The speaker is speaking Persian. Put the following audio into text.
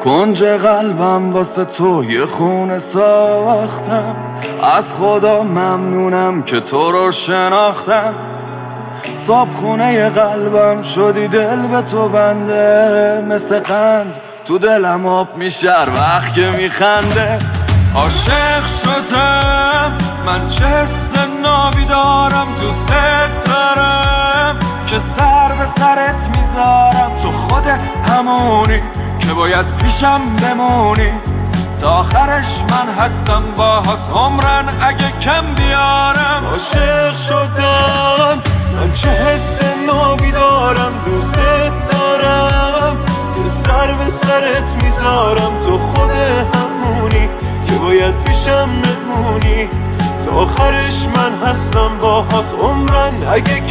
کنج قلبم واسه تو یه خونه ساختم، از خدا ممنونم که تو رو شناختم. صاحب خونه قلبم شدی دل به تو بنده، مثل قند تو دلم آب میشه هر وقت که میخنده. عاشق شدم من چه حس نابی دارم، دوست دارم که سر به سرت میذارم. تو خود همونی که باید پیشم بمونی، تا آخرش من هستم باهات عمرن اگه کم بیارم. عاشق شدم من چه حس نابی دارم، دوست دارم که سر به سرت میذارم. تو خود همونی که باید پیشم بمونی، تا آخرش من هستم باهات عمرن اگه